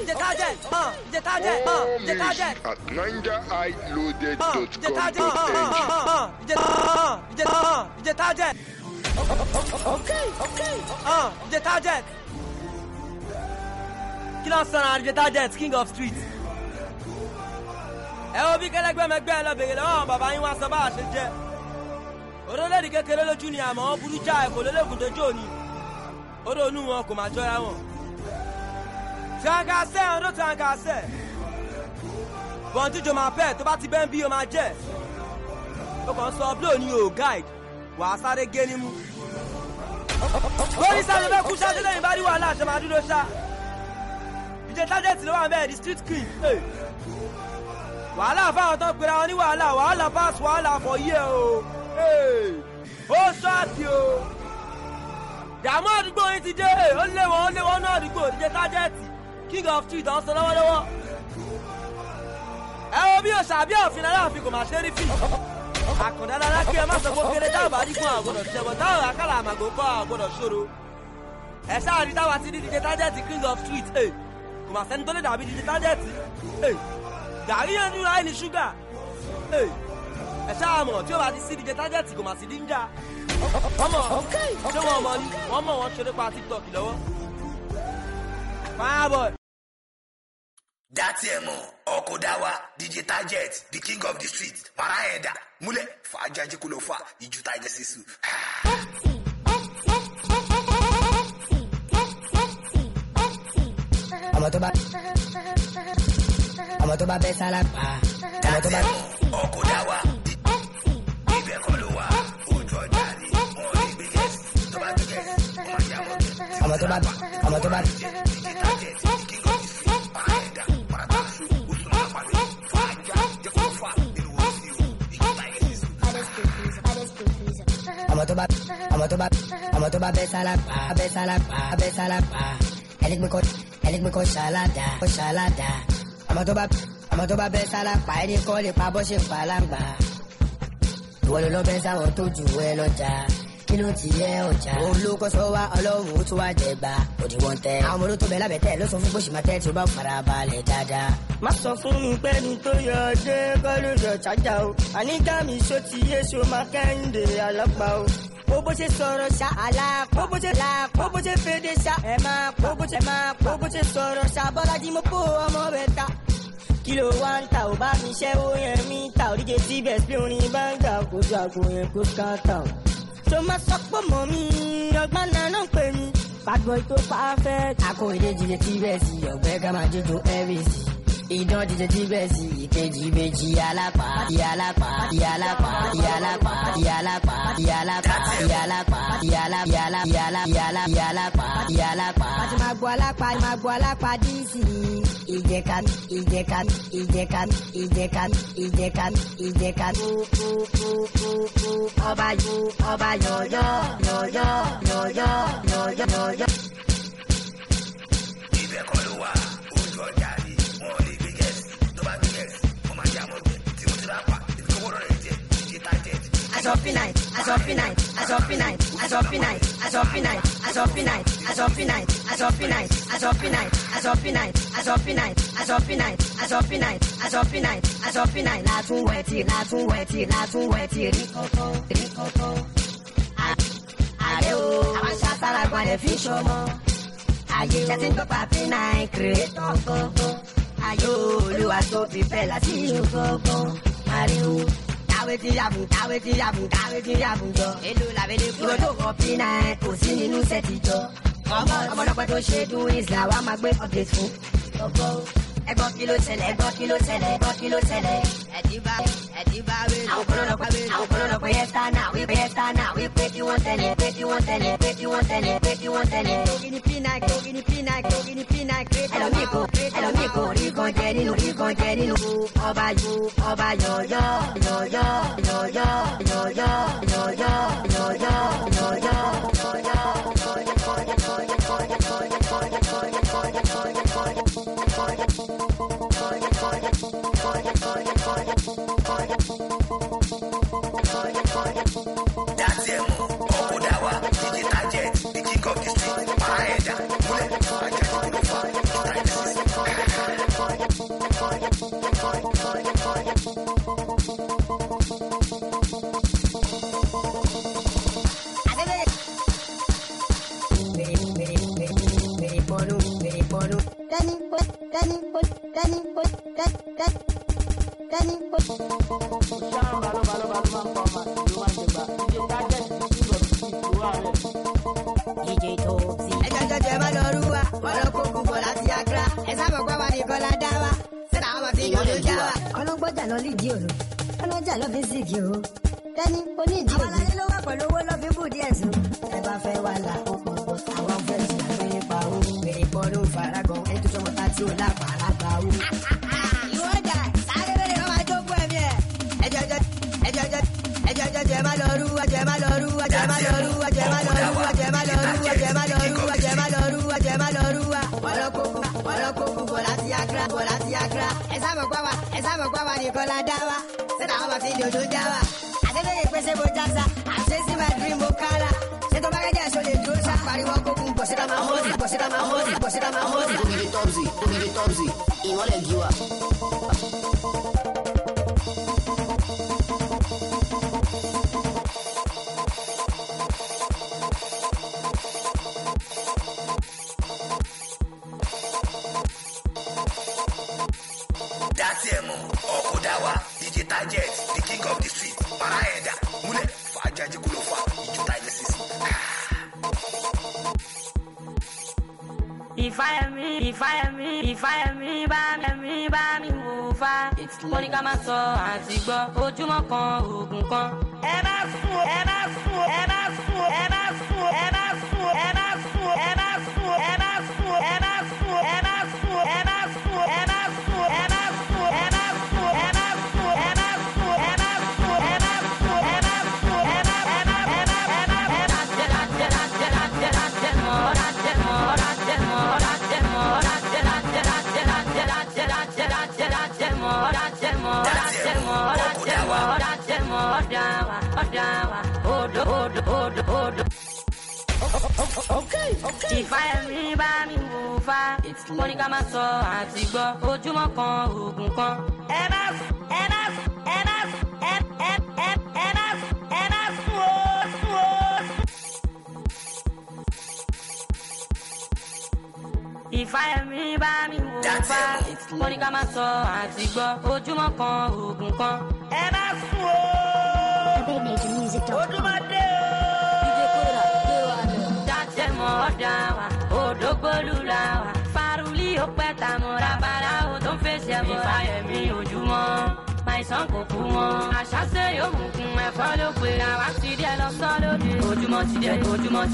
the target, the target, the target. At NigerHighLoaded.com. The target. Okay. The target. Killer son, the target, king of streets. Ẹ wo bí kẹlẹgbẹ́ mẹgbẹ́ lọ bèrè lọ́wọ́ bàbá yín wá sọ bá a ṣe jẹ́. Orílẹ̀-èdè kékeré lójú ni àmọ́ wọ́n burú já ẹ̀kọ́ lélẹ́gùn dojú òní. Oró inú wọn kò máa jọra wọn. Tàǹkàṣẹ́ ọdún tàǹkàṣẹ́. Bọ̀ǹtújò máa pẹ́ tó bá ti bẹ́ẹ̀ bí o máa jẹ́. Ó kàn sọ blóò ní o guide. Wà á sáré gé nímú. Bóyí sáré bẹ́ẹ̀ kú ṣáájú lẹ́yìn bá rí wàhálà àṣẹ máa dúró ṣá. Ìjẹ́ tájẹ́tì ló wà bẹ́ẹ̀ di street queen. Wàhálà fáwọn tó ń pera wọn ní wàhálà pass wàhálà for year o. Ó ṣọ́ọ̀tì o. Dààmú àdúgbò yín ti dé, ó lé wọn náà àdúgbò ìdíje tájẹ́tì king of street ọ̀hún sọ lọ́wọ́lọ́wọ́. Ẹ wo bí òṣà bí òfin aláàfin kò máa ṣe rí fi. Àkàndá lára kí ẹ má sọ pé kéré táwọn bá dínkù àgbọ̀dọ̀ ṣẹ̀bọ̀ táwọn àkàlà àmàgbò kọ́ àgbọ̀dọ̀ ṣòro. Ẹ sáà rí táwa ti ní ìdíje tájẹ́tì king of street kò máa sẹ́ni tó lè dàbí ìdíje tájẹ́tì. Gàrí yẹn ní ráì ní ṣúgà. Ẹ ṣáà mọ̀ tí ó bá ti sí ìdíje tájẹ́tì kò máa sì díjà. Wọ́n mọ̀ ṣé wọ́n mọ̀ ni wọ́n mọ̀ wọ́n ṣe nípa TikTok lọ́wọ́. Fireboy. That's Emo, Okodawa, DJ Target, the king of the street, Paraeda, Mule, Fajanji Kulofa, Iju Tiger Sisu. I'm a toba besala pa. That's Emo, Okodawa, Ibe Kolowa, Ujo Jari, Mori Biggest, Toba Biggest, I'm a toba. DJ Target, the king of the street, Paraeda, Paratasu, Usumapari, Fajanji Kulofa, Iju Tiger Sisu. I'm a toba besala pa. Elik me ko shalada. I'm a toba besala pa. Any call it pa boshi palamba. Wolo lo besa o toju we loja. Kilo ti ye oja. Olùkọ́ sọ wá Ọlọ́run tó wá jẹgba. Odi wọ́n tẹ́. Àwọn ọmọdé tó bẹ̀ lábẹ́ tẹ́ ló sọ fún bó ṣe máa tẹ́ tí ó bá fara balẹ̀ dáadáa. Má sọ fún mi pé ní tó yọ ọdẹ kọ́ ló yọ chájà o. Àníkà mi ṣó ti yé ṣó máa kẹ́hìndé alápá o. Bó ṣe sọ̀rọ̀ ṣá alápá. Bó ṣe fèdè ṣá ẹ̀ máa pọ̀. Bó ṣe sọ̀rọ̀ ṣá Bọ́lájí mo kó ọmọ rẹ̀ ta. Kilo wa ń ta ò bá mi ṣẹ́ ó yẹn mi ta. Òdíje tíbẹ̀ sí orin bá ń gbà kojú àgbo yẹn kó káńtà o. Tó máa sọ pé mọ̀ mí ọgbọ́n náà náà pè mí. Pàgbọ́ tó pa fẹ́. Àkó ìdíje tíbẹ̀ sí ọ̀gbẹ́ ká máa jójo ẹ́rìsì. Ìdán díje tíbẹ̀ sí ìkejì ìbejì alápá. Àti máa gbọ́ alápá díìsì. Ìjẹ̀ka. Ọba yọ̀yọ̀. Ibẹ̀ kọ́ ló wà, Ujo Jari, Mori Biggest, Toba Biggest, Ọmọ Ìyàmọ̀gbẹ̀, Timothy Rapper, ìfowórọ̀ rẹ̀ jẹ́, DJ Target. Aṣọ finite. Látún wẹ̀tì rí kókó. Àrẹ o, àwọn ṣàtàrà gbọ́dẹ̀ fi ṣọmọ. Ayé ṣẹ́tí ń gbọ́pà finite creator gógó. Ayé Olúwa tó fi fẹ́ láti ṣògógó. Ariwo. Táwé ti yàbùn jọ. Èlò làbẹ́lẹ̀ kúrò tó kọ finite kò sí nínú sẹ́tì jọ. Ọmọdọ́pẹ́ tó ṣe dún Isla wa máa gbé update fún. Ẹgbọ́n kí ló ṣẹlẹ̀. Ẹ̀dìbà wẹ̀. Àwọn kọ́lọ́lọ́pẹ́ yẹ́sítánà wípé kí wọ́n tẹ̀lé. Kókìní P9 ẹlòmíì kò rí kan jẹ nínú. Ọba yọ̀yọ̀. That's Emo, Okodawa, DJ Target, the king of the street, Paraeda, Mule, Fajanji Kulofa, Iju Tiger Sisu. DJ Topsy. Ẹjọ́ máa lọ rú wa, wọ́n lọ kó kúkọ láti Accra. Ẹ sábà gbọ́ wa nìkan la dá wa. Sẹ́dá àwọn máa fi yọ̀dọ̀ já wa. Ọlọ́gbọ́jà lọ lídìí òru, ọlọ́jà lọ fi ń sìnkì o. Tẹ́ni onídìí òru. Àwọn aláyé ló wà pẹ̀lú owó lọ fi bù díẹ̀ sùn. Ẹ bá fẹ́ wà là ó pọ̀ pọ̀. Àwọn fẹ́ǹsì àgbèrè pa o. Wèrè bọ́ ló faragan. Ẹ tó sọmọ tá tí ó lápá lápá o. Ìwọ́n jà sáré lórí ọmọ àjọpọ̀ ẹ̀mí ẹ̀. Ẹjọ́ jẹ má lọ rú wa, jẹ má lọ rú wa, jẹ má lọ rú wa, jẹ má lọ rú wa, jẹ má lọ rú wa, jẹ má lọ rú wa, jẹ má lọ rú wa, jẹ má lọ rú wa. Wọ́n lọ kókó bọ̀ láti Accra, bọ̀ láti Accra. Ẹ sábà gbá wa nìkan la dá wa. Sẹ́dá àwọn máa fi dòdò já wa. Àtẹ́lẹ́yìn pèsè mo jása, àṣẹ́sí my dream mo kálá. Ṣé tó bá kẹ́jẹ́ ẹ̀ṣọ́ lè dúró ṣá pariwo kókó bọ̀ síta máa hóòdì, bọ̀ síta máa hóòdì, bọ̀ síta máa hóòdì. Omiri Topsy, ìmọ̀lẹ̀ giwa. Datiemo, Okodawa, DJ Target, the king of the street, Paraenda, Mule, Fajaji Kulofa, Ijuta Ilesis. If I am me, bá mi wò fa. Monica máa sọ àti gbọ́, ojúmọ́ kan, oògùn kan. Ẹ má fún, ẹ má fún, ẹ má fún, ẹ má fún, ẹ má fún, ẹ má fún, ẹ má fún, ẹ má fún, ẹ má fún, ẹ má fún, ẹ má fún, ẹ má fún, ẹ má fún, ẹ má fún, ẹ má fún, ẹ má fún, ẹ má fún, ẹ má fún, ẹ má fún, ẹ má Okay. Ìfàyà mi bá mi wò fa. Monica máa sọ àti gbọ́, ojúmọ́ kan, oògùn kan. Ẹ má fún o. Ìfàyà mi bá mi wò fa. Monica máa sọ àti gbọ́, ojúmọ́ kan, oògùn kan. Ẹ má fún o. Ojúmọ́ dé o. Dáwà, Odogbólúláwà, Fárúlì ó pẹ́ tàmúra bàrà ó tó ń fèsì ẹ̀mọ́. Ìfàyẹ̀mí ojúmọ́, àìsàn kò kú wọn. Àṣàṣe yóò mú kun ẹ̀fọ́ ló pe àwa ti díẹ̀ lọ sọ́ lóde. Ojúmọ́ ti dẹ̀,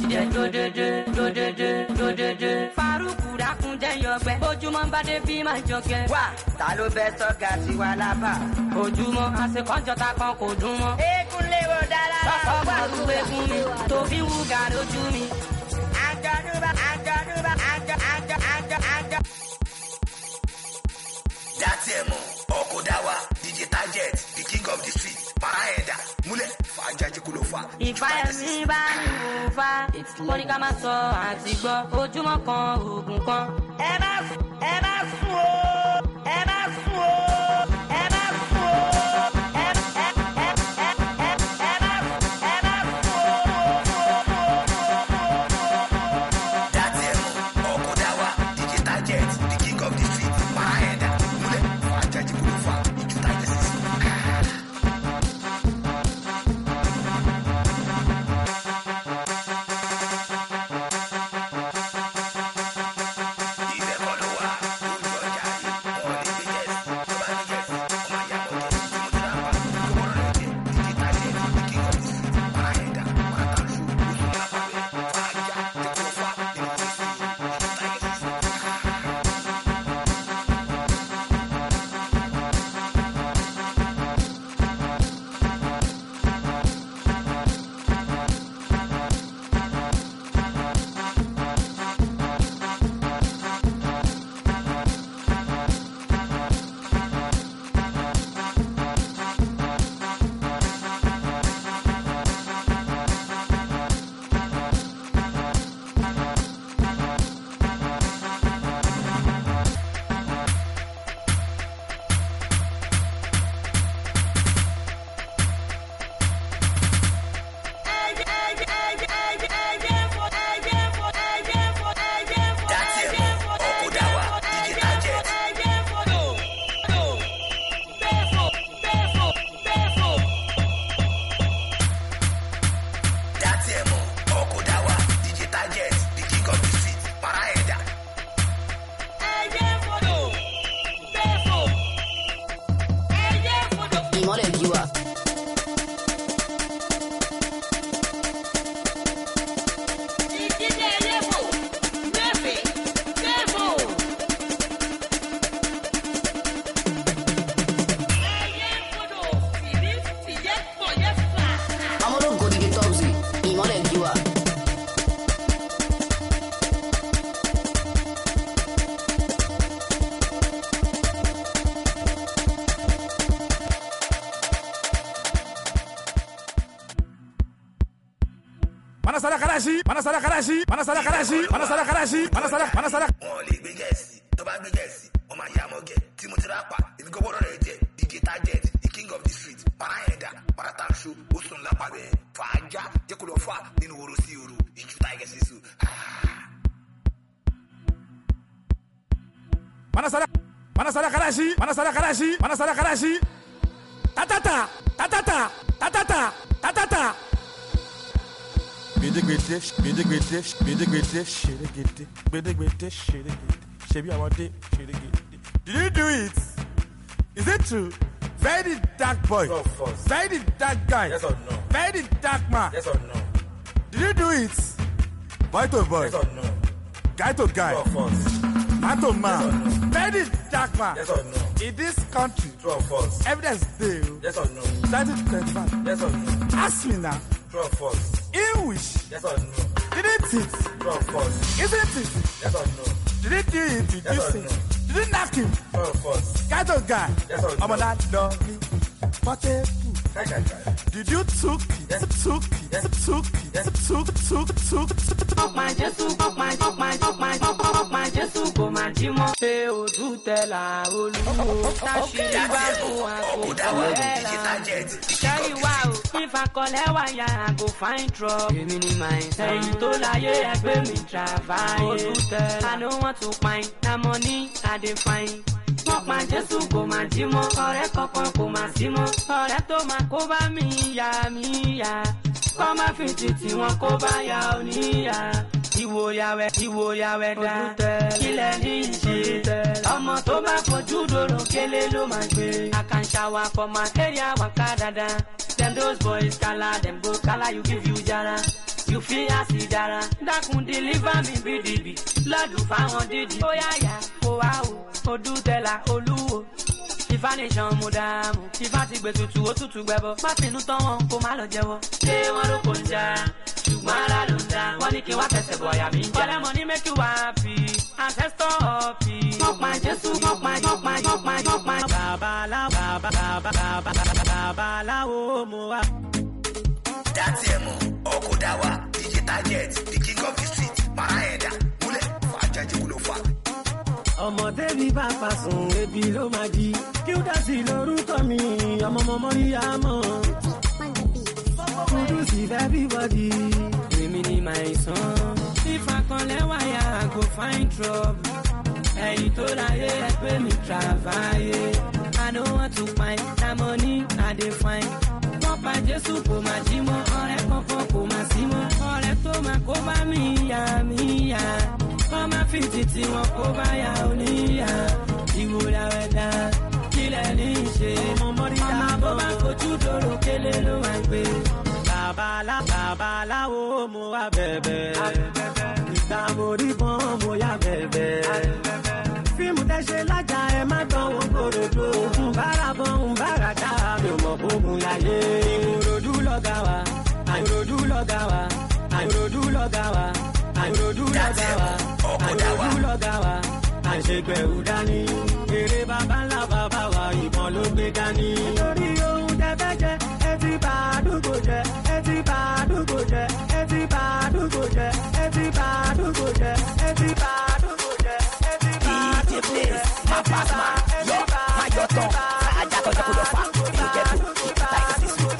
dòdòdó. Fárúkù dákun jẹ́ yọgbẹ́, ojúmọ́ bá dé bí máa jọgẹ́. Wà, ta ló bẹ sọ́gà tiwa lábà? Ojúmọ́, àṣekọ́jọta kan kò dún mọ́. Eégún léwo dára. Sọ́kọ́ gbàgbó eégún mi, tó fi wúgà lójú mi. Datiemo, Okodawa, DJ Target, the king of the street, Paraenda, Mule, Fajaji Kulofa. Ìfàyà mi bá mi wò fa. Monica máa sọ àti gbọ́, ojúmọ́ kan, oògùn kan. Ẹ má fún o. Ẹ má fún o. Ẹ má fún o. Karachi, Manasara Karachi, Manasara Karachi, Manasara Karachi, Manasara. Wọ́n lè gbé gẹ̀ẹ́sì, tó bá gbé gẹ̀ẹ́sì, wọ́n máa yá mọ́ gẹ̀. Tí mo ti rápa, èmi kò gbọ́dọ̀ rẹ̀ jẹ́. DJ Target, the king of the street. Paraẹ̀dà, Paratanṣu, ó sùn lápá bẹ́ẹ̀. Fàájà, jẹ́ kó lọ fà nínú oró sí oró. Ìjú Tiger sísù. Manasara Karachi, Manasara Karachi, Manasara Karachi. Tatata, tatata, tatata, tatata. Did you do it? Is it true? Very dark boy. Very dark guy. Yes or no? Very dark man. Yes or no? Did you do it? Boy to boy. Yes or no? Guy to guy. True or false? Man to man. Yes or no? Very dark man. Yes or no? In this country, True or false? evidence day. Yes or no? 1925. Yes or no? Ask me now. True or false? In which? Yes or no? Didn't it? True or false? Isn't it? Yes or no? Did it do it? Did Yes you or say? no? Did you knock him? True or false? Guy to guy. Yes or no? I'm not love me. Portable. Kai. Did you took it? Yes. Took it? Yes. Took it? Yes. Took it? Fuck my Jesus, fuck my Jesus, go my Jimo. Ṣé o dùn tẹ́lá olúwo? Táṣìírí bá fún wa kò Ọ̀kọ̀dáwà, tẹ́lá. DJ Target. Ṣẹ́rí wá o, ìfàkọ̀lẹ́ wáyà I go find trouble. Èmi ni màá ẹ̀yìn tó láyé ẹgbẹ́ mi travaye. I no want to find na money I dey find. Fuck my Jesus, go my Jimo. Ọ̀rẹ́ kankan kò máa sí mọ́. Ọ̀rẹ́ tó máa kó bá mi yá. Kọ́ máa fi títí wọn kó bá ya oníyà. Ìwòyàwẹ̀ dá. Kílẹ̀ ní ìṣe. Ọmọ tó bá fojú dòrò kélé ló máa gbé. I can shower for my area waka dada. Dem those boys kala, dem go kala, you give you jara. You feel asi dara. Dákun deliver me BDB. Lọ́dún fáwọn dídì. Ó yáyà, kó wá o. Odú tẹ́lá olúwo. Ifá nation mo dààmú. Ifá ti gbé tutù ó tutù gbẹbọ. Má finú tán wọn kó má lọ jẹ́wọ́. Ṣé wọ́n ló kò ń jà? Ṣùgbọ́n ara ló ń dá. Wọ́n ní kí wá fẹsẹ̀ bọ̀ ọ̀yà mi ń jà. Ọ̀rẹ́ mo ní make you happy. Ancestor happy. Fuck my Jesus, fuck my. Babaláwo mo wá. Dátì ẹ̀mọ́, Ọ̀kọ̀dáwà, DJ Target, the king of the street. Paraẹ̀dà, múlẹ̀, fàájà jẹ́ kó lọ fà. Ọmọdé bí bàbá sùn ebi ló máa di kí ó dá sí lórúkọ mi ọmọ rí àmọ́ kúrú sí everybody èmi ni my son. Ìfàkọ̀lẹ́ wáyà I go find trouble ẹ̀yìn tó láyé ẹgbẹ́ mi travaye. I no want to find na money I dey find. Pọ́pá Jésù kò máa jí mọ́ ọ̀rẹ́ kankan kò máa sí mọ́ ọ̀rẹ́ tó máa kó bá mi yá. Kọ́ máa fi títí wọn kó bá ya oníyà. Ìwòyàwẹ̀ dá. Kílẹ̀ ní ìṣe. Ọmọ bó bá fojú dòrò kélé ló máa gbé. Babaláwo mo wá bẹ̀bẹ̀. Ìgbà mo rí bọ́n mo yá bẹ̀bẹ̀. Fíìmù tẹ́ ṣe lájà ẹ má dánwò gbòdòdó. Bárabọ̀ ń bára dá mi ò mọ̀ bógun láyé. Ìwòròdú lọ́gà wa. Àìròdú lọ́gà wa. Àìròdú lọ́gà wa. Àìròdú lọ́gà wa. Àìròdú lọ́gà wa. Àìṣègbẹ̀rù dání. Èrè bàbá ńlá bàbá wa ìbọn ló gbé dání. Nítorí ohun tẹ́fẹ́ jẹ, ẹ ti bà àdúgbò jẹ́. Ẹ ti bà àdúgbò jẹ́. Ẹ ti bà àdúgbò jẹ́. Ẹ ti bà àdúgbò jẹ́. Ẹ ti bà àdúgbò jẹ́. Ẹ ti bà àdúgbò jẹ́. Má pass man, yọ, má yọ tán. Fàájà tó jẹ́ kó lọ fà. Èmi jẹ́ tó, ìjọba ìgbésí sùn.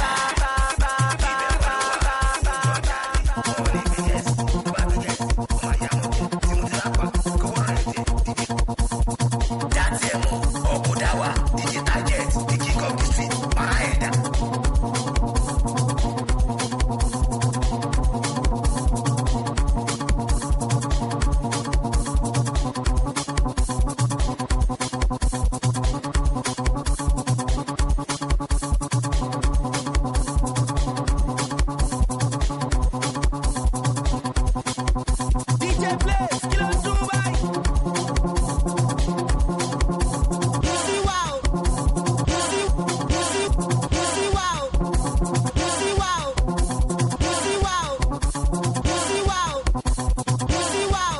Dátì ẹ̀mọ́, Ọ̀kọ̀dáwà, DJ Target, the king of the street. Paraẹ̀dà. DJ Blaze, kí ló ń dún báyìí? You see wow. You see wow. You see wow. You see wow. You see wow. You see wow.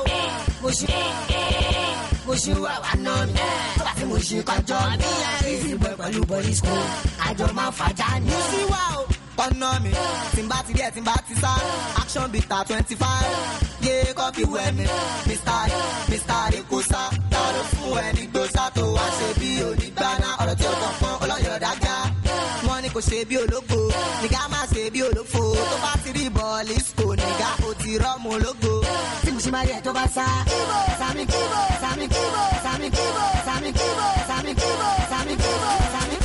Mo ṣe wà wá náà mi. Tó bá fi mo ṣe kọjọ́ mi. Easy boy pẹ̀lú boys school. Àjọ máa fàjà ni. You see wow. ọ̀nà mi tìǹbà ti rí ẹ̀ tìǹbà ti sá action bitter 25 yé kọ́fì wẹ̀ mi mr ekosa dáró fún ẹni gbòòsà tó wá ṣe bí onígbàna ọ̀rọ̀ tí ó kọ̀ọ̀kan ọlọ́yọ̀ dága wọ́n ní kò ṣe bí ológo nìgá má ṣe bí olófo tó bá ti rí bọ́ọ̀lì sco nìgá ó ti rọ́ọ̀mù ológo tí mo ṣe máa rí ẹ̀ tó bá sá sami sami sami sami sami sami sami.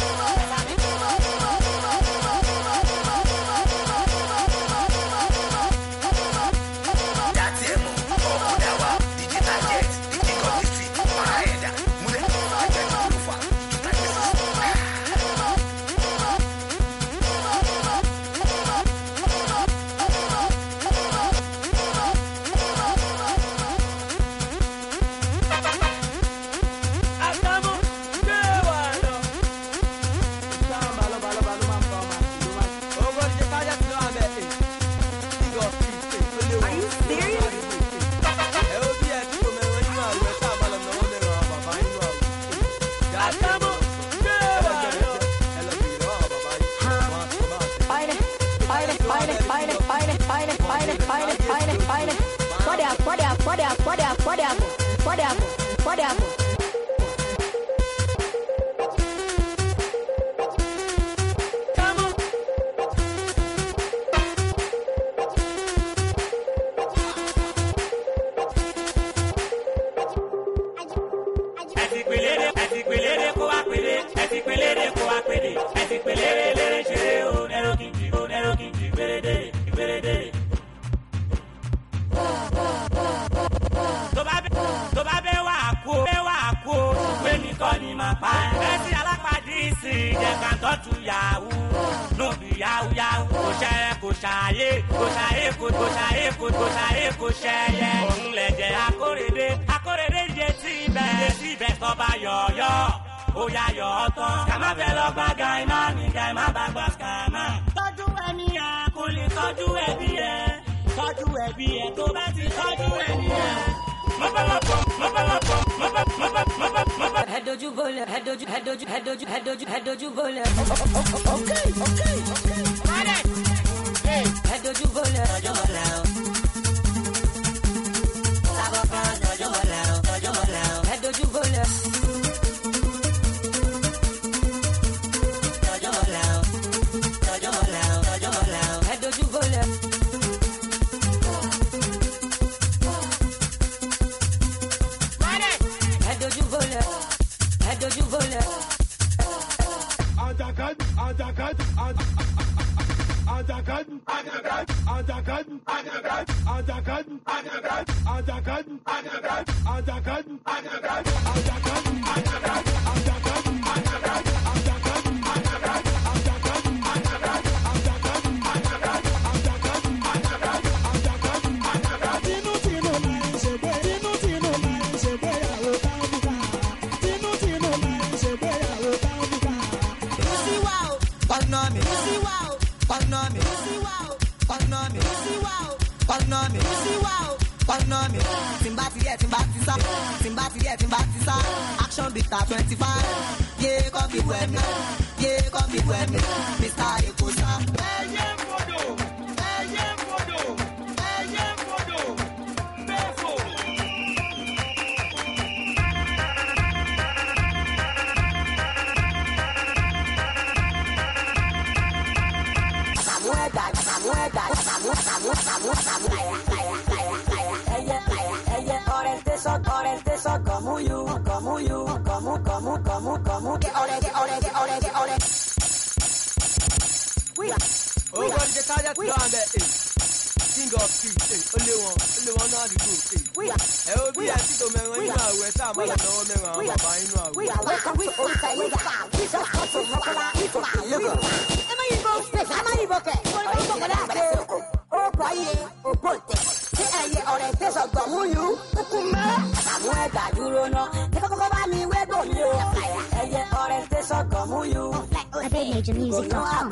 Action bitter 25 yeah come with me Mr. Ekosa orientation, como you. Oh, God, the target down there. King of street, only one now to go. I will be a little man when you are with our mother, no man, buying. We are welcome to all time. This is what to Rokola, it's a logo. Am I orientation, como you. Samuel, you know, orientation, como you. I play major music.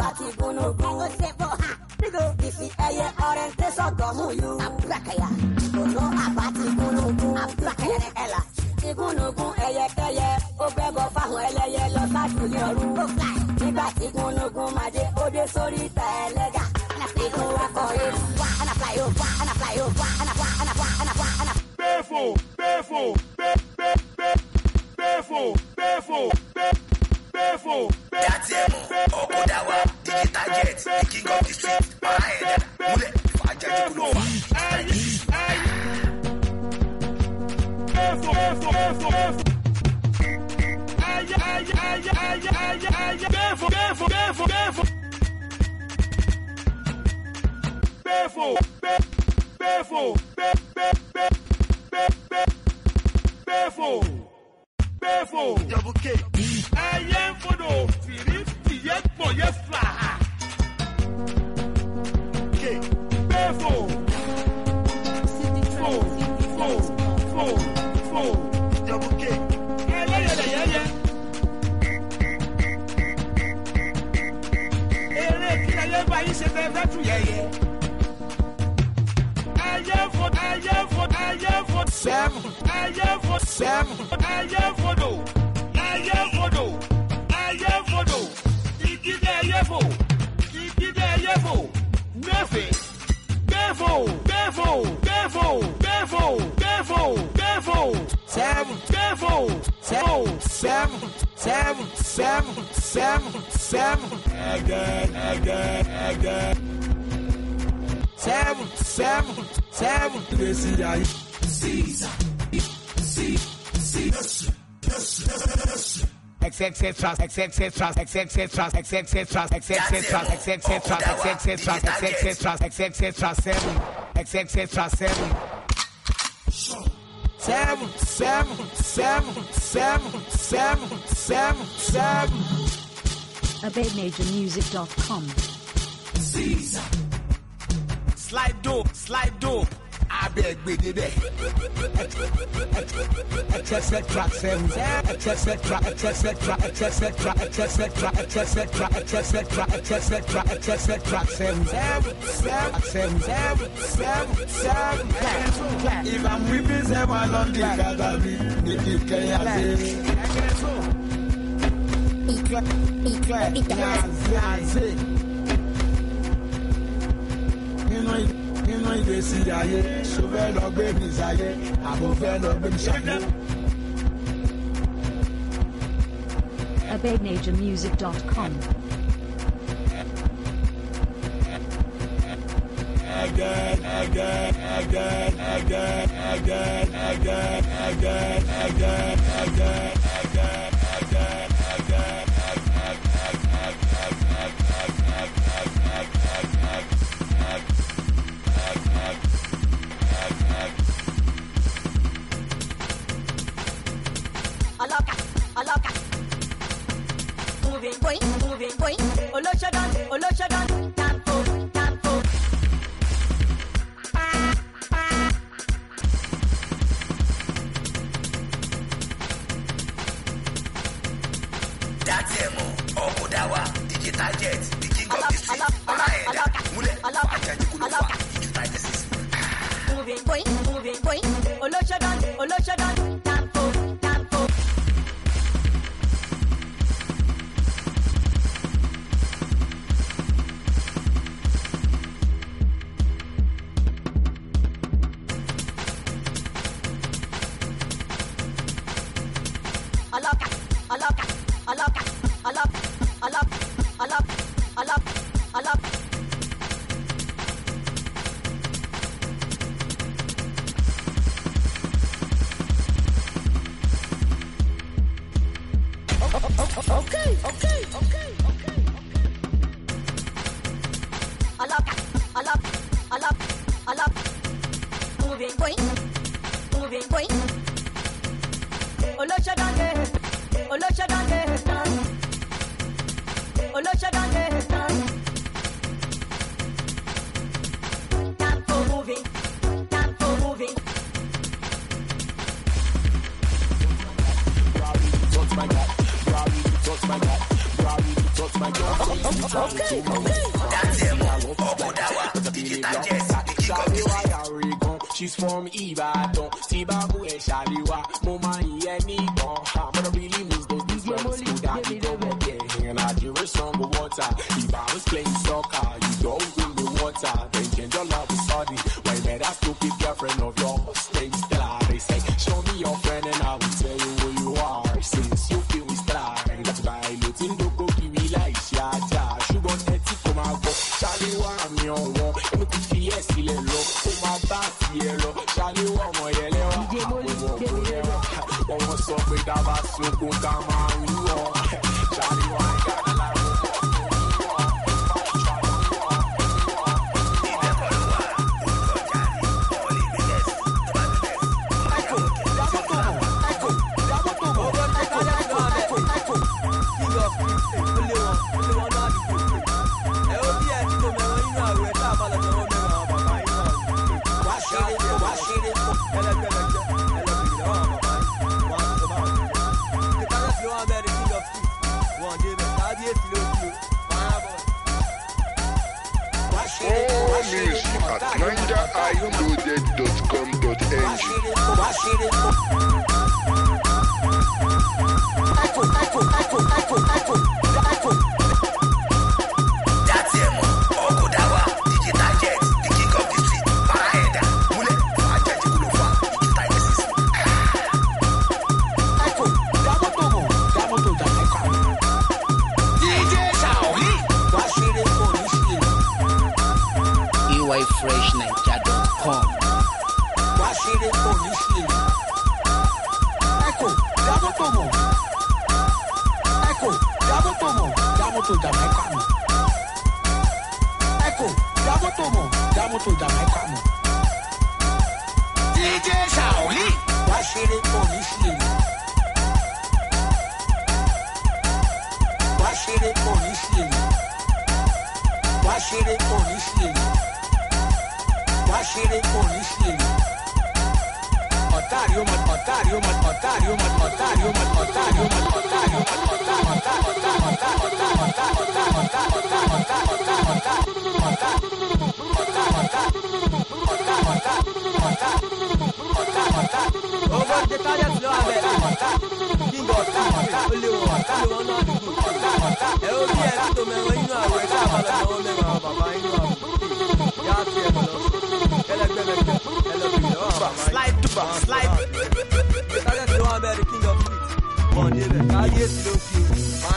If you air orientation, como you. No abati gunugu, abrakaya ela. Igunugu eye, obego fahu eleye lo saju ni oru. Nígbà tí gunugu máa dé, ó dé sórí ìta That's it, Okodawa, Digital Jet, the king of the street, Paraheda, Mule, Fajajukulofa. Double K. I am for the Philip, yes, for yes, fly. K. Therefore, four, double K. Yeah. AbadeMajorMusic.com. Slide dope. I beg, baby. Track 7. If I'm whipping 7 on the Kadabi, nínú ìgbésí ayé ṣó fẹ́ lọ gbé mi sáyé àbò fẹ́ lọ gbé mi ṣàyé. AbadeMajorMusic.com. Aloka. Moving, boing. Oloshadan, tampo. That's it, Okodawa, Digital Jet, the king of the street, Paraheda, Mule, Fajajukulofa, Digital Jet. Moving, boing. Oloshadan, tampo. Okay. Alok. Moving, boing. Oloshadan, tempo moving. Okay. That's it, Okodawa, Digital Jet, the king of the street. She's from Ibadan, Tibabu and Shaliwa, Moma Yenigon. But I really miss those words. That we go again, and I do a song of water. If I was playing soccer, you don't bring me water. Then change your love is sudden. When met a stupid girlfriend of yours, stay Stella, they say, show me your Ọwọ́ sọ pé dábàá sunkún ká máa ń wọ̀. Ṣáàlì wá ń yára láwọn EYFreshNiger.com. DJ Shaoli. Wá ṣeré kò ní ṣìlè. Wá ṣeré kò ní ṣìlè. Wá ṣeré kò ní ṣìlè. Wá ṣeré kò ní ṣìlè. Ọ̀táàrí ó mọ̀ ọ̀táàrí ó mọ̀ ọ̀táàrí ó mọ̀ ọ̀táàrí ó mọ̀ ọ̀táàrí ó mọ̀ ọ̀táàrí ó Slide to back, slide. That's the one about the king of streets. Come on, David. I hate you, don't you?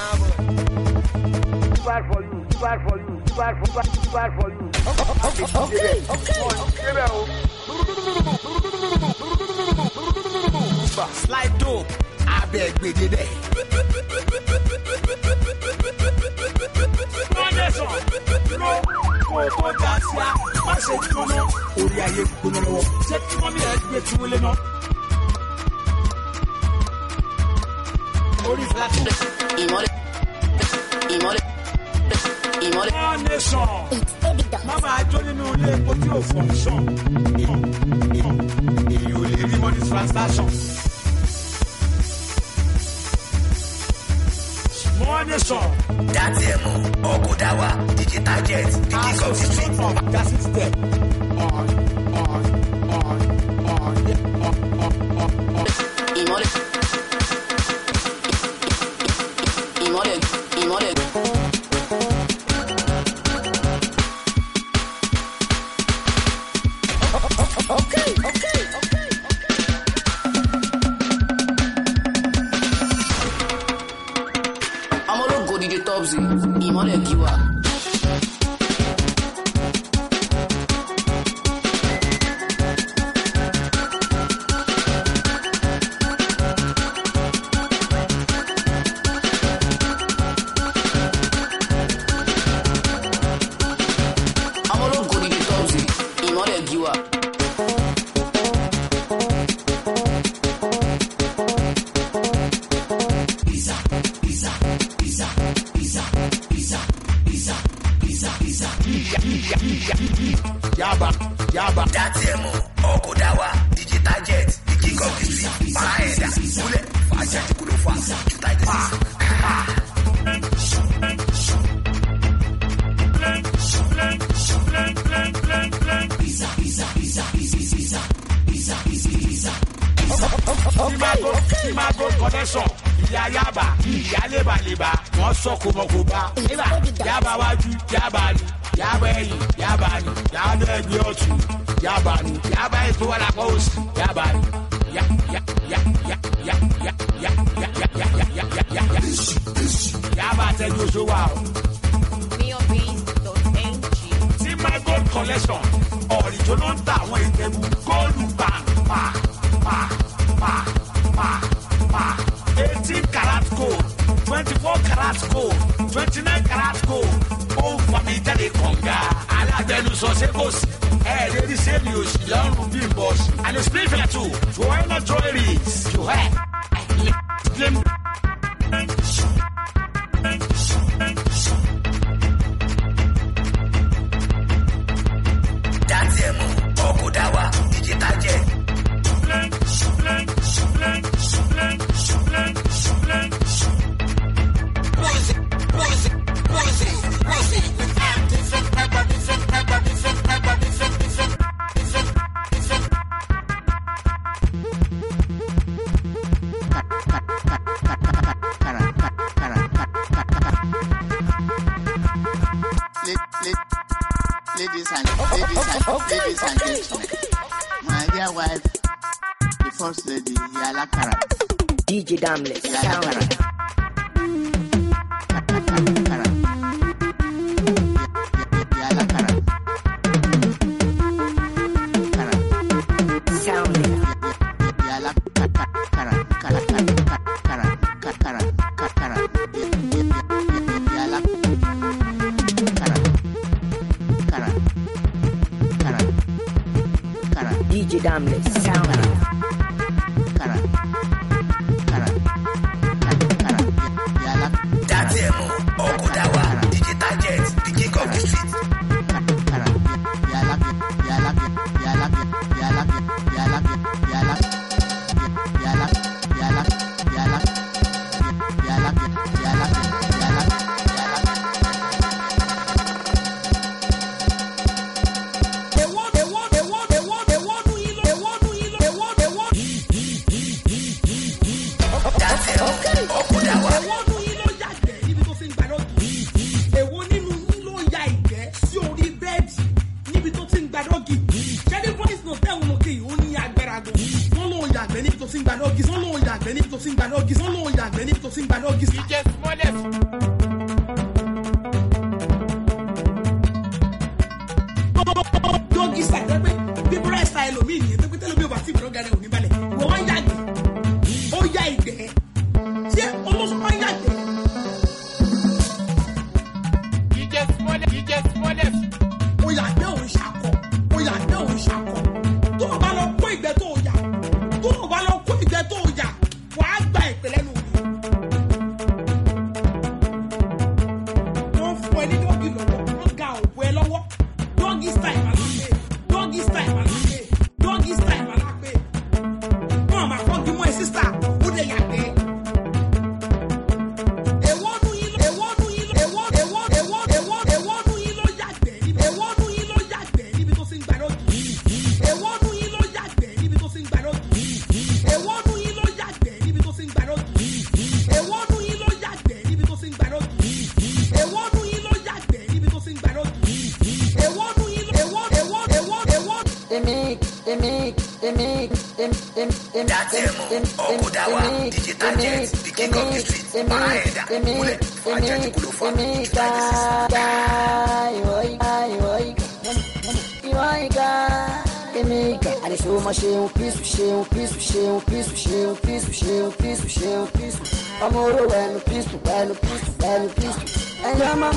Too bad for you, too bad for you, too bad for you. Slide dope. I beg me today. Kò tó dá sí a, má ṣe gbóná, orí ayé gbóná lọ́wọ́. Jẹ́ kí wọ́n mi ẹ̀ gbé tí wọ́n lé náà. Orí fúláṣí. Ìmọ̀lẹ̀. One nation. Má máa jó nínú ilé epo tí ò function. Èyí ò lè rí money transaction. One nation. Dátì ẹ̀ mọ̀, ọkọ̀ dá wa, digital jet, the king of the street. That's it there. Ìmọ̀lẹ̀. Okay. Amologo DJ Topsy. Ìmọ̀lẹ̀ Giwa. Amologo DJ Topsy. Ìmọ̀lẹ̀ Giwa. Yaba. Dátì ẹ̀ mọ̀, ọkọ̀ dá wa, digital jet, the king of the street. Para ẹ̀dá, múlẹ̀, fàájà tí kò ló fà, digital jet. Timago connection. Ìyá Yaba, ìyá lébàlébà, wọ́n sọ kòmọ̀kòbá. Yaba wájú, Yaba ni, Yaba ẹ̀yìn, Yaba ni, Yaba ẹgbẹ́ ọ̀tún, Yaba ni, Yaba ètò alákọ̀ òsì, Yaba ni. Yaba àtẹ̀jú oṣù wa o. Timago collection, ọ̀rìjọ́ ló ń ta àwọn ìtẹ̀bù góòlù pa. And you speak for that too. Joanna Joy Reeds. Dantemo, Okudawa, DJ Target. Ladies and gentlemen, my dear wife, the first lady, Yala Kara. DJ Damless. Yala Kara. Yala Kara. Sounding. Yala Kara. Yala DJ Damless. Sounding. Dantemo, Okudawa, DJ Target, the king of the street. Okudawa, DJ Target, the king of the street. Paraenda, Mule, Faja, Kulofa, I show my shame, piece. Amor, bueno, piece. And I'm a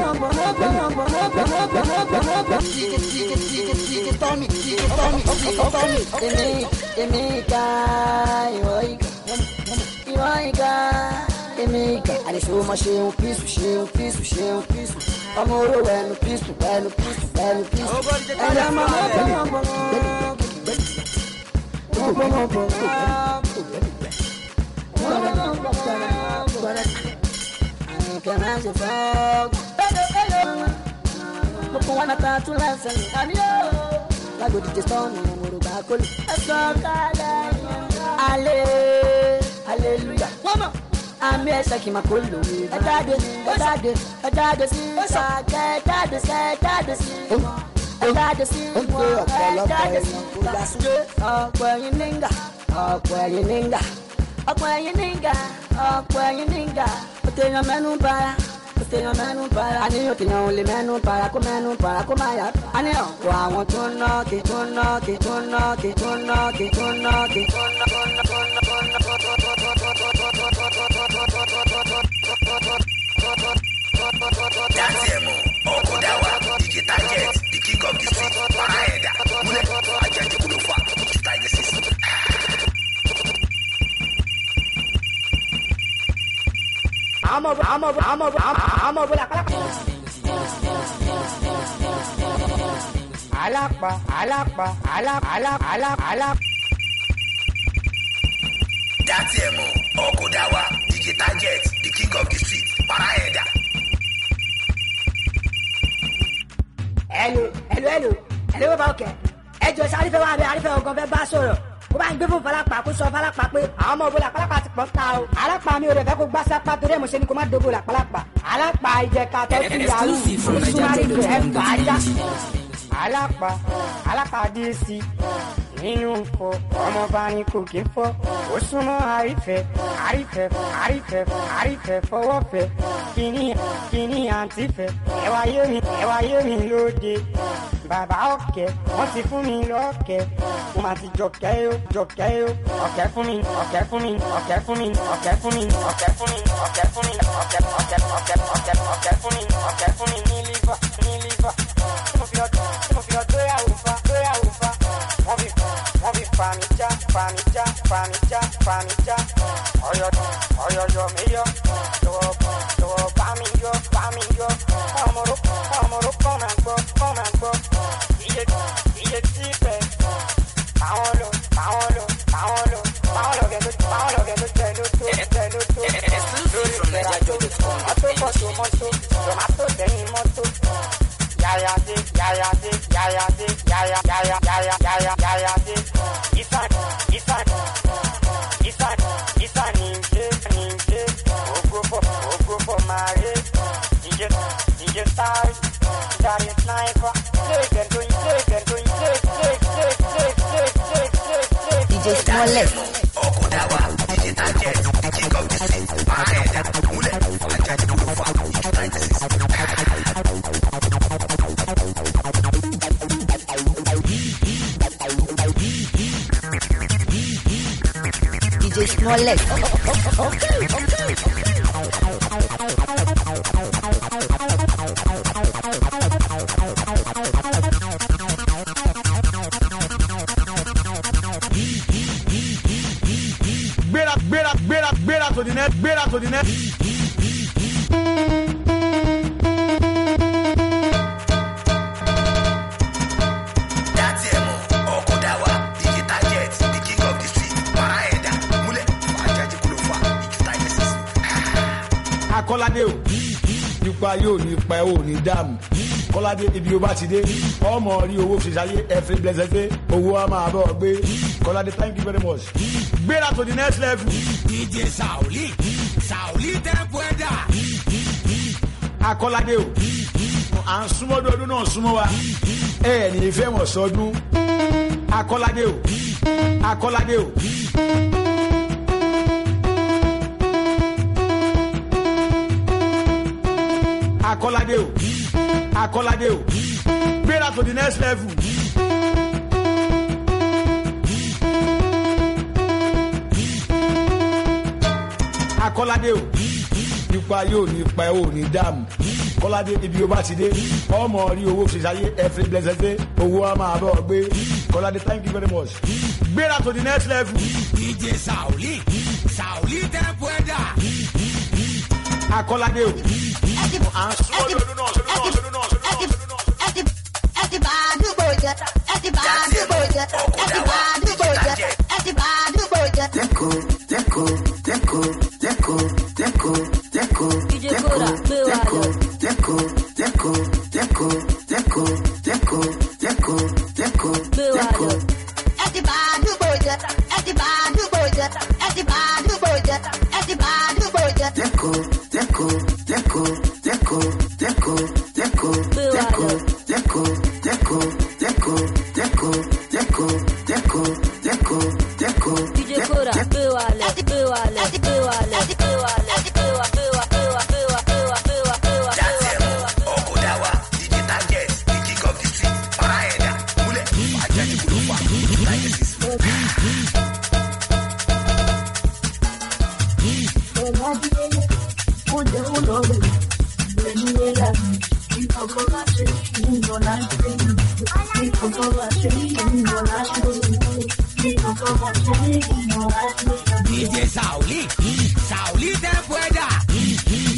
I show my shame, piece. Amor, bueno, piece. And I'm Hallelujah. I'm a Saki Makulu. Dantemo, Okudawa, DJ Target, the king of the street. Paraenda, Mule, Faja, Kulofa, DJ Target. Dati Emo, Okodawa, DJ Target, the king of the street, Paraeda. Hello, bá ọkẹ́. Ẹjọ́ sáré fẹ́ wá bẹ àrífẹ́ ọgàn fẹ́ bá sọ̀rọ̀. Kó bá ń gbé fún Fọlápá kó sọ Fọlápá pé àwọn ọmọ òbó làpálápá ti pọ̀ ta o. Alápá mi ò rẹ̀ fẹ́ kó gbá sápá torí ẹ̀ mo ṣe ni kó má dógò làpálápá. Alápá ìjẹ̀ka tó ti yàrá ìsúmárì tó ẹ̀ fà á já. Alápá DC nínú nǹkó ọmọ bá ní kò kí n fọ́. Ó súnmọ́ àrífẹ́ fọwọ́ fẹ́. Kíní àǹtí fẹ́. Ẹ wá yé mi lóde. Bàbá ọ̀kẹ́ wọ́n ti fún mi lọ́kẹ́. Mo máa ti jọ̀kẹ́ yó. Ọ̀kẹ́ fún mi ní lífà. Mo fi ọjọ́ ìyàwó fa. Wọ́n fi fàmìjà. Ọ̀yọ̀yọ̀ mi yọ. Jọ̀wọ́ bá mi yọ. Ọmọdé kọ́ máa gbọ́. Iye tí bẹ̀. Báwọn lọ gẹ̀ ló jẹ́ lótó. Lórí ìfẹ́ràjò. Mọ́tò, tòmátò dẹ́yìn mọ́tò. Yayade. Isa ninje. Ogobo mare. DJ Star. Daddy Sniper. DJ Smollett. Okodawa, DJ Target, the king of the street, Paraeda. Mule, Fajaji Kulofa, DJ Smollett. Okay. Better to the net. Dati Emo, Okodawa, DJ Target, the king of the street, Paraeda. Mule, Fajaji Kulofa, Akọ́ládé o, nípa yóò nípa ẹ̀ ò ní dààmú. Kọ́ládé ibi o bá ti dé, ọmọ rí owó fi ṣayé every blessed day, owó a máa bọ̀ gbé. Kọ́ládé, thank you very much. Gbéra to the next level. DJ Sauli Tempueda. Akọ́ládé o, à ń súnmọ́dún ọdún náà súnmọ́ wa. Ní ìfẹ́ wọn sọdún. Akọ́ládé o. Akọ́ládé o, gbéra to the next level. Akọ́ládé o, nípa yóò nípa ẹ̀ ò ní dààmú. Kọ́ládé ibi o bá ti dé, ọmọ rí owó fi ṣayé every blessed day, owó a máa bọ̀ gbé. Kọ́ládé, thank you very much. Gbéra to the next level. DJ Sauli Tempueda. Akọ́ládé o, à ń súnmọ́dún ọdún náà. DJ Sauli Tempueda.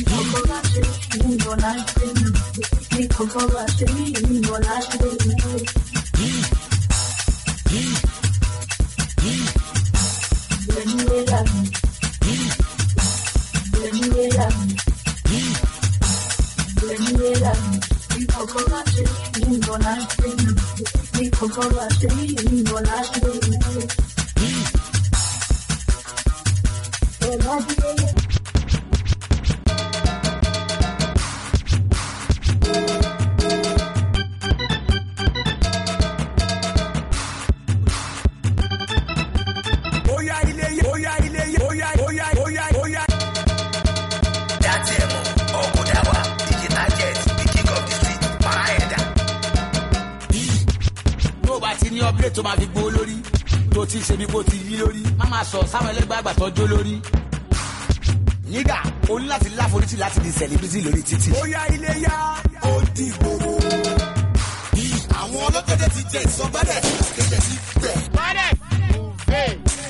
tó máa fi gbó lórí tó ti ṣe bí kò ti yí lórí má máa sọ sáwọn ẹlẹgbẹ́ àgbà tó jó lórí. nígà o ní láti láforítì láti di celebrity lórí títì. ó yá ilé yá ó di gbòòrò. àwọn ọlọ́gẹ̀dẹ̀ ti jẹ ìsọgbẹ́dẹ̀ kéde sí bẹ̀. bọ́dẹ̀ fẹ́.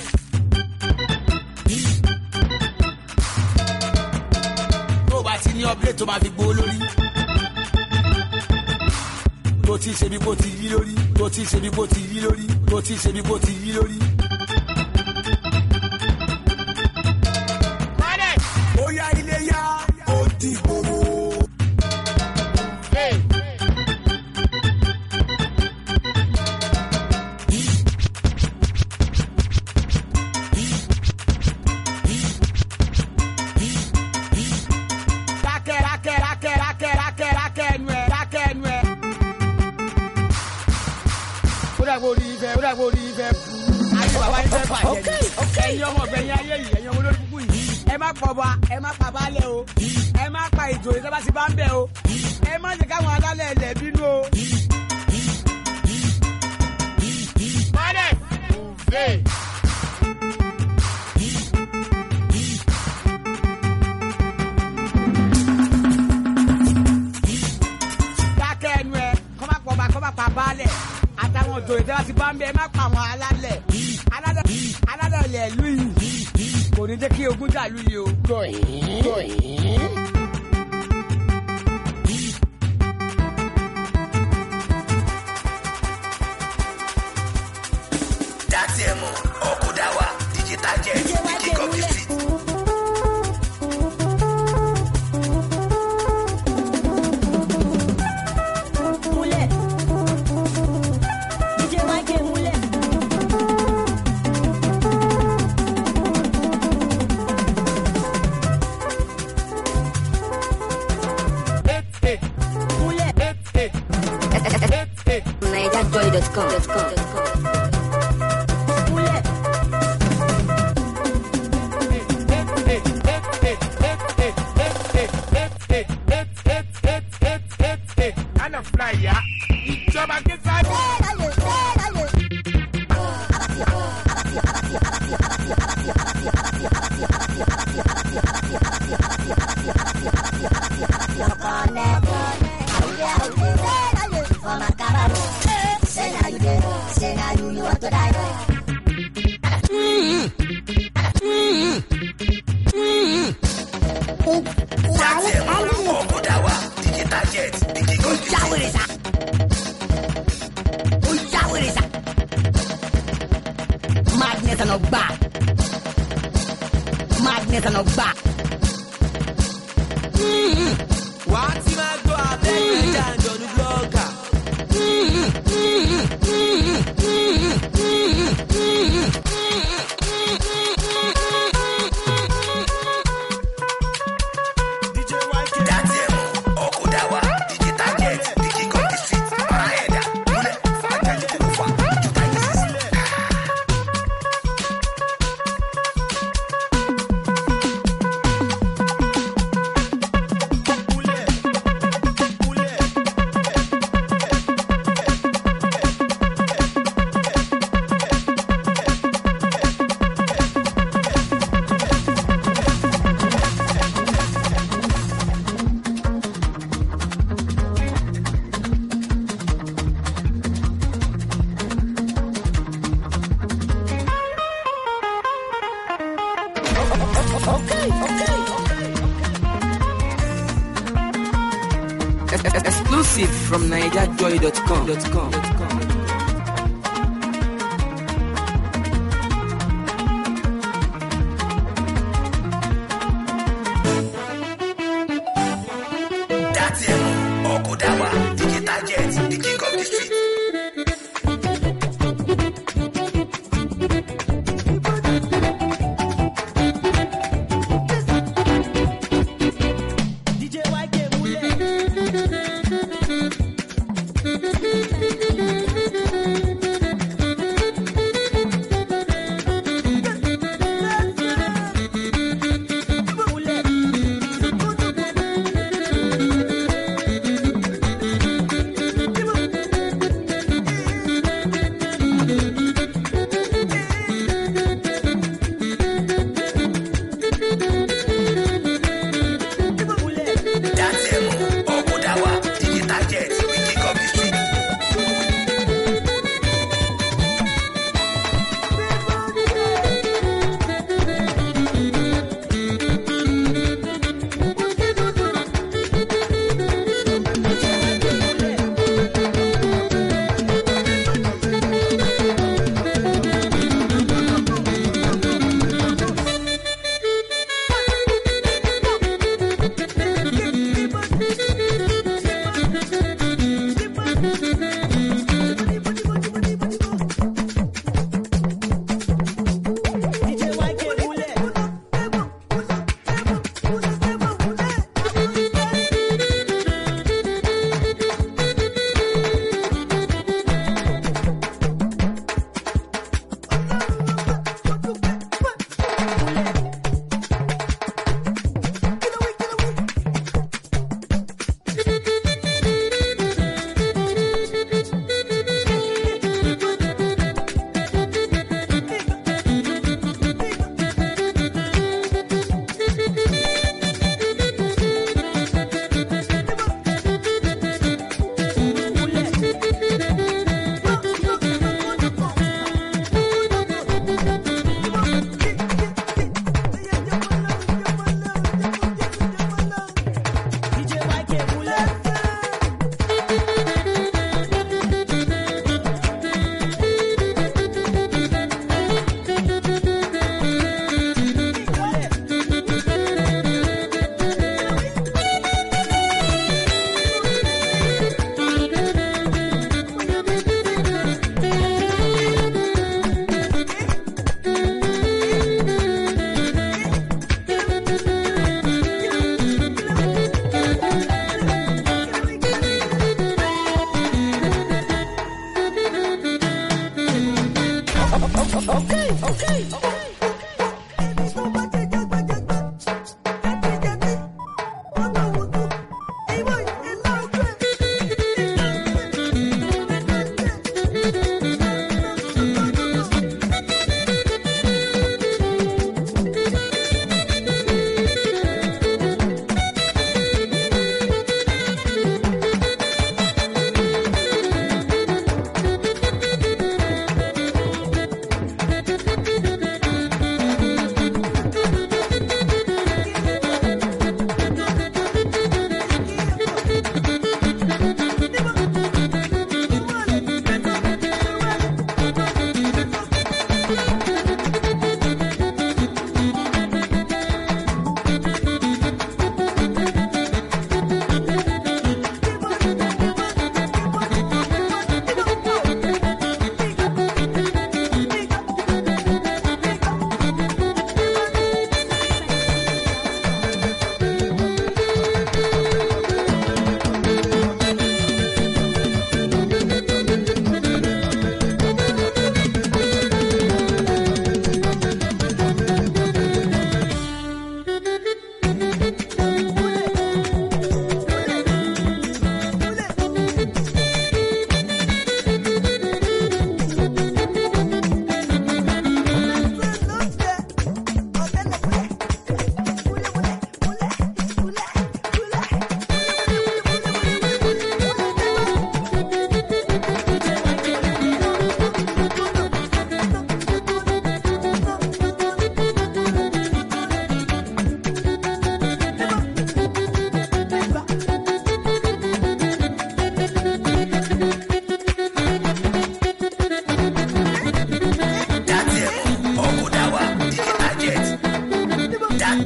tó o bá ti ní upgrade tó máa fi gbó lórí tó ti ṣe bí kò ti yí lórí tó ti ṣe bí kò ti yí lórí tó ti ṣe bí kò ti yí lórí. ó yá ilé yá ó di gbòòrò. ẹ̀yin ọmọ ọ̀gbẹ̀yìn ayé yìí ẹ̀yin ọmọ olórí kúkú yìí ẹ má pọ̀ bá ẹ má pa balẹ̀ o ẹ má pa ìjòyè tó bá ti bá ń bẹ̀ o ẹ má ṣe káwọn alálẹ̀ ilẹ̀ bínú o. bọ́dẹ̀ fẹ́. dákẹ́ ẹnu ẹ kọ́ má pọ̀ bá kọ́ má pa balẹ̀ àtàwọn ìjòyè tó bá ti bá ń bẹ̀ ẹ má pa àwọn alálẹ̀ ilẹ̀ ìlú yìí kò ní jẹ́ kí ogun jà lú yìí o. dátì ẹ̀ mọ̀ ọkọ̀ dá wa digital jet the king of the street. Exclusive from NigerJoy.com. That's it. Okodawa, DJ Target, the king of the street. DJ YK Mule.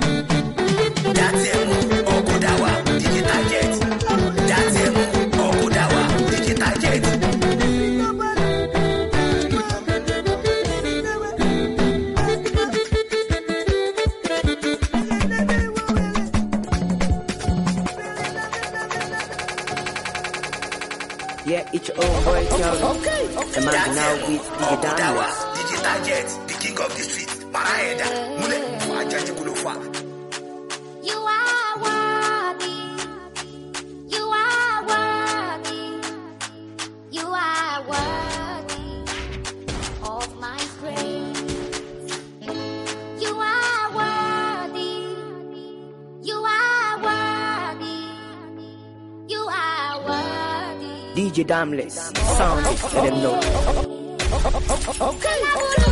Datiemo, Okudawa, digital jet. Datiemo, Okudawa, digital jet. Yeah, it's your own boy, Kelly. Imagine now with Okudawa, digital jet, the king of the street. Paraenda, mule, fajaji kulofa. You are worthy. You are worthy. You are worthy of my praise. You are worthy. You are worthy. You are worthy. DJ Damless, sound it, let them know. Okay.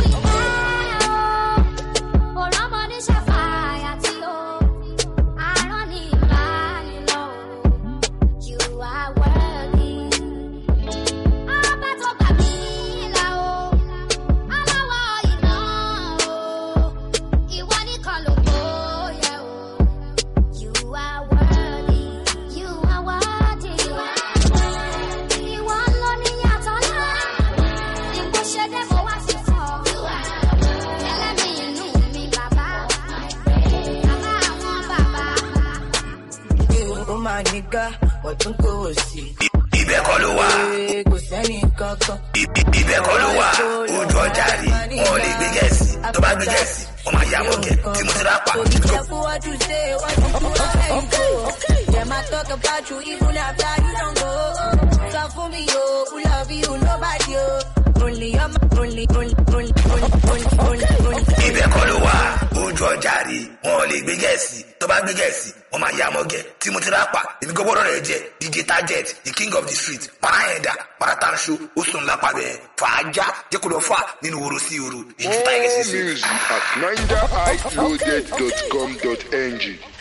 Nigga, what you go see? Ibẹ̀ kọ́ ló wà. Kò sẹ́ni kankan. Ibẹ̀ kọ́ ló wà. Ojú ọjà rí. Wọ́n lè gbé gẹ̀ẹ́sì. Tó bá gbé gẹ̀ẹ́sì, wọ́n máa yá mọ́kẹ́. Tí mo ti rà pa. So be careful what you say, what you do, where you go. Them I talk about you even after you don't go. So for me, yo, who love you, nobody, yo. Only your only. Ibẹ̀ kọ́ ló wà. Ojú ọjà rí. Wọ́n lè gbé gẹ̀ẹ́sì. Tó bá gbé gẹ̀ẹ́sì, wọ́n máa yá mọ́kẹ́. Tí mo ti rà pa. Èmi gbọ́ bọ́dọ̀ rẹ̀ jẹ́ DJ Target, the king of the street. Paraenda, Paratanṣo, ó sùn lápá bẹ́ẹ̀. Fàájà, jẹ́ kó lọ fà nínú woro sí woro. More music at NigerHighloaded.com.ng.